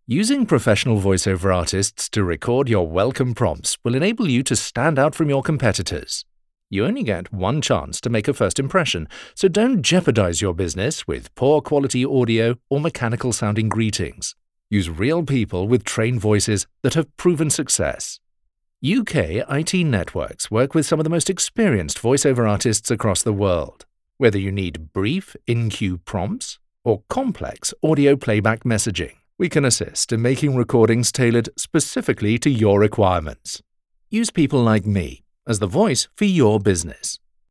Using professional voiceover artists to record your welcome prompts will enable you to stand out from your competitors. You only get one chance to make a first impression, so don't jeopardize your business with poor quality audio or mechanical sounding greetings. Use real people with trained voices that have proven success. UK IT networks work with some of the most experienced voiceover artists across the world. Whether you need brief, in-queue prompts or complex audio playback messaging, we can assist in making recordings tailored specifically to your requirements. Use people like me as the voice for your business.